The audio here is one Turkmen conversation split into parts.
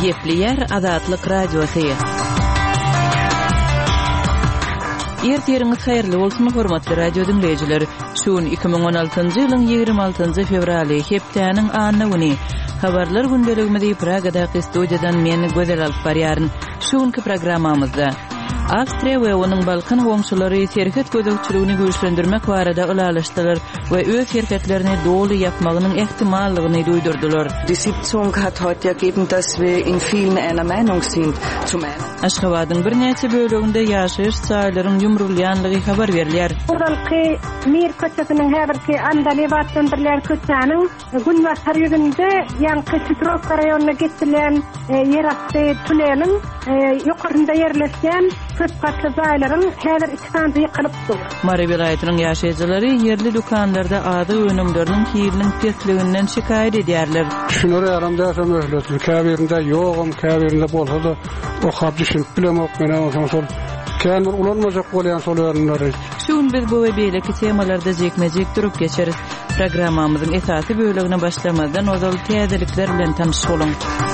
Gepleyer Azatlyk Radiosu. Ertiriňiz haýyrly bolsun hormatly radio dinleýijiler. Şuň 2016-njy ýylyň 26-njy fevraly hepdeniň anyny habarlar gündeligimizi Pragada studiýadan meni gözel alyp barýaryn. Şuňky programmamyzda Awstriýa we onuň Balkan goňşulary serket gödekçiligini güýçlendirmek barada ulalaşdylar we öz serketlerini dolu yapmagynyň ehtimallygyny duýdurdylar. Die Sitzung hat heute ergeben, dass wir in vielen einer Meinung sind. Zum einen Aşgabatyň bir näçe bölегinde ýaşaýyş çaýlaryň ýumrulýanlygy habar berilýär. Buralky Mir köçesiniň häzirki Andalibatdan birler köçäniň Günbaşar ýerinde ýanky Citrok raýonuna geçilen ýerasty tuneliň ýokarynda ýerleşen köp katly zaýlaryň häzir ikisinde ýykylypdyr. Mari vilayatynyň ýaşaýjylary ýerli dukanlarda ady önümleriniň kirliligiň pesliginden şikayet edýärler. Şunları aramda möhletli, käbirinde ýogum, käbirinde bolsa da o habdyşin bilemok menen soňsol kämer ulanmajak bolýan sol ýerleri. Şuň biz bu we beýleki temalarda jekmejek durup geçeriz. Programmamyzyň esasy bölegine başlamadan ozal täzelikler bilen tanış bolun.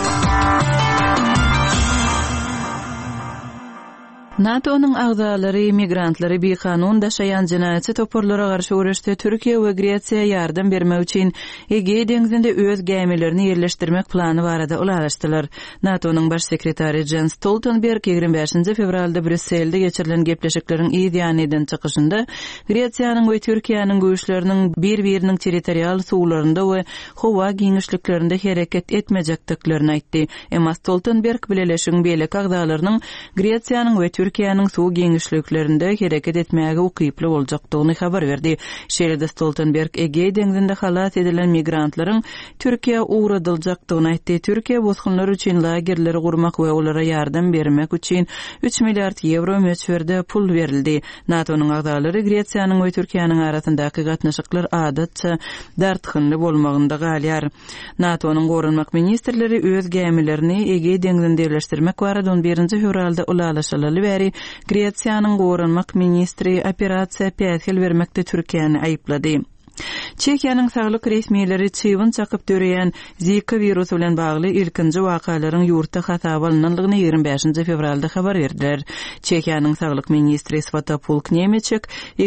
NATO'nun agzalary migrantlary bir kanun daşayan jinayetçi toporlara garşy uğraşdy. Türkiýe we Gretsiýa ýardam bermek üçin Ege deňizinde öz gemilerini ýerleşdirmek plany barada ulalaşdylar. NATO'nun baş sekretary Jens Stoltenberg 25 fevralda Brüsselde geçirilen gepleşikleriň ýanydan çykyşynda Gretsiýanyň we Türkiýanyň güýçleriniň bir-biriniň territorial suwlarynda we howa giňişliklerinde hereket etmejekdiklerini aýtdy. Emma Stoltenberg bileleşiň beýlek agzalarynyň Gretsiýanyň we Türkiýanyň suw giňişliklerinde hereket etmäge ukyply boljakdygyny habar berdi. Şeýle Stoltenberg Ege deňizinde halat edilen migrantlaryň Türkiýe uğradyljakdygyny aýtdy. Türkiýe bosgunlar üçin lagerleri gurmak we olara ýardam bermek üçin 3 milliard euro möçberde pul berildi. NATO'nun agzalary Gretsiýanyň we Türkiýanyň arasyndaky gatnaşyklar adatça dartgynly bolmagynda galýar. NATO'nun gorunmak ministrleri öz gemilerini Ege deňizinde ýerleşdirmek barada 11 fevralda ulalaşaly beri Gretsiýanyň gorunmak ministri operasiýa pähil bermekde Türkiýany aýyplady. Çekiýanyň saglyk resmiýetleri çyvyn çakyp döreýän Zika virusu bilen bagly ilkinji wakalaryň ýurtda hatap alynanlygyny 25 fevralda habar berdiler. Çekiýanyň saglyk ministri Svatopulk Nemeçek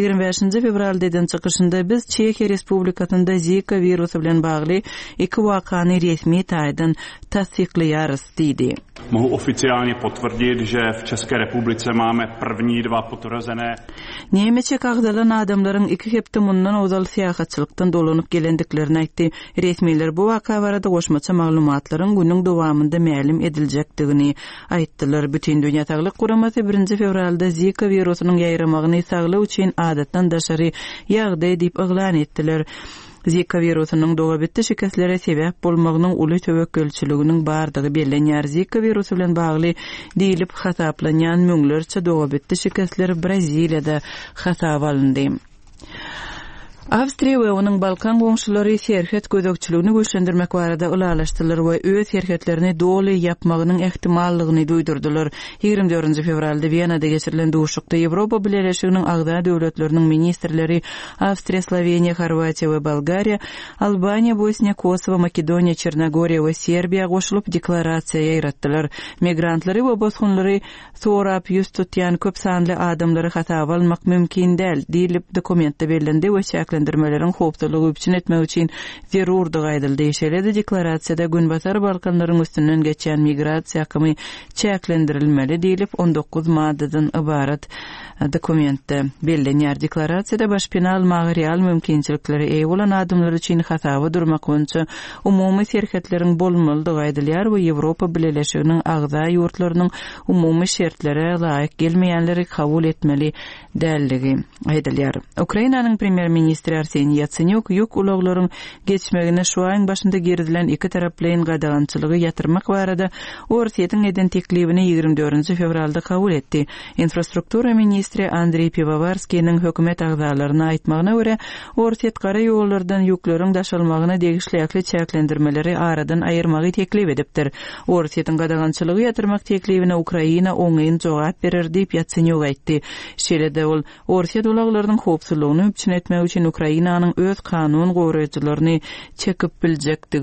25 fevralda eden çykyşynda biz Çekiýa Respublikasynda Zika virusu bilen bagly iki wakany resmi taýdan tasdiqlaýarys diýdi. Mohu oficiálně potvrdit, že v České republice máme první dva potvrzené. Nemeçek agdalan adamlaryň iki hepde mundan ozal syýahatçylykdan dolanyp gelendiklerini aýtdy. Resmiler bu waka barada goşmaça maglumatlaryň günüň dowamında ma'lum ediljekdigini aýtdylar. Bütün dünýä saglyk guramasy 1 fevralda Zika virusynyň ýaýramagyny saglyk üçin adatdan daşary ýagdaý diýip eglan etdiler. Zika virusynyň doga bitdi şikastlere sebäp bolmagynyň uly töwekkelçiliginiň bardygy bellenýär. Zika virusu bilen bagly diýilip hasaplanýan müňlerçe doga bitdi şikastler Braziliýada hasap alyndy. Awstriýa we onuň Balkan goňşulary serket gödekçiligini güýçlendirmek barada ulalaşdylar we öz serketlerini doly yapmagynyň ehtimallygyny duýdurdylar. 24 fevralda Wienada geçirilen duşukda Ýewropa Birleşiginiň agda döwletleriniň ministrleri Awstriýa, Sloveniýa, Horwatiýa we Bolgariýa, Albaniýa, Bosniýa, Kosowa, Makedoniýa, Çernogoriýa we Serbiýa goşulyp deklarasiýa ýaratdylar. Migrantlary we bosgunlary sorap ýüz tutýan köp sanly adamlary hatap almak mümkin däl diýilip dokumentde bellendi we çäklendirmelerin hopdurlygy üçin etmek üçin zerurdyg aýdyldy. Şeýle-de deklarasiýada Günbaşar Balkanlaryň üstünden geçen migrasiýa hakymy çäklendirilmeli diýilip 19 maddadan ibarat dokumentde bellenýär. Deklarasiýada başpina almagy real mümkinçilikleri eýe bolan adamlar üçin hasaba durmak boýunça umumy serketleriň bolmalydygy aýdylýar we Ýewropa Birleşiginiň agda ýurtlarynyň umumy şertlere laýyk gelmeýänleri kabul etmeli dälligi aýdylýar. Ukrainanyň premier ministri Arseniy Yatsenyuk ýük ulaglaryň geçmegine şu aýyň başynda geridilen iki taraplyň gadagançylygy ýatyrmak barada Orsiýetiň eden teklibini 24 fevralda kabul etdi. Infrastruktura ministri Andrei Pivovarskiýiň hökümet agzalaryna aýtmagyna görä, Orsiýet gara ýollardan ýükleriň daşalmagyna degişlikli çäklendirmeleri aradan aýyrmagy teklip edipdir. Orsiýetiň gadagançylygy ýatyrmak teklibine Ukraina oňaýyn jogap berer diýip Yatsenyuk aýtdy. Şeýle-de ol Orsiýet ulaglarynyň howpsuzlygyny üçin etmek üçin Ukrainanyň öz kanun goraýjylaryny çekip biljekdigini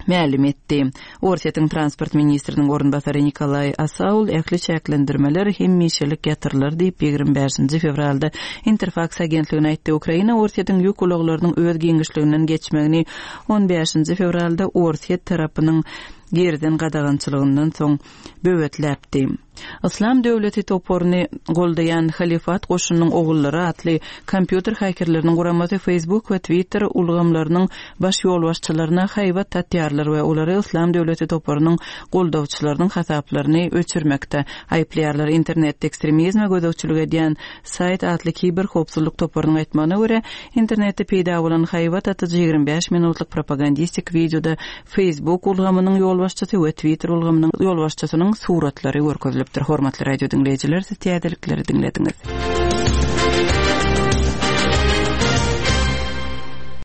ma'lum etdi. Ortiýetiň transport ministriniň orunbasary Nikolay Asaul äkli çäklendirmeler hemmişelik ýatyrlar diýip 25 fevralda Interfax agentligine aýtdy. Ukraina Ortiýetiň ýük ulaglarynyň öz giňişliginden geçmegini 15 fevralda Ortiýet tarapynyň geriden gadagançylygyndan soň böwetläpdi. Islam döwleti toporuny goldayan Halifat goşunynyň ogullary atly kompýuter hakerleriniň guramasy Facebook we Twitter ulgamlarynyň baş ýolbaşçylaryna haýbat tatýarlar we olary Islam döwleti toporunyň goldawçylarynyň hasaplaryny öçürmekde aýplaýarlar. Internet ekstremizme gödökçülük edýän sayt atly kiber howpsuzlyk toporunyň aýtmagyna görä, internetde peýda bolan haýbat atyjy 25 minutlyk propagandistik videoda Facebook ulgamynyň ýolbaşçysy we Twitter ulgamynyň ýolbaşçysynyň suratlary görkezilipdir. Hormatly radio dinleýijiler, siz täzelikleri dinlediniz.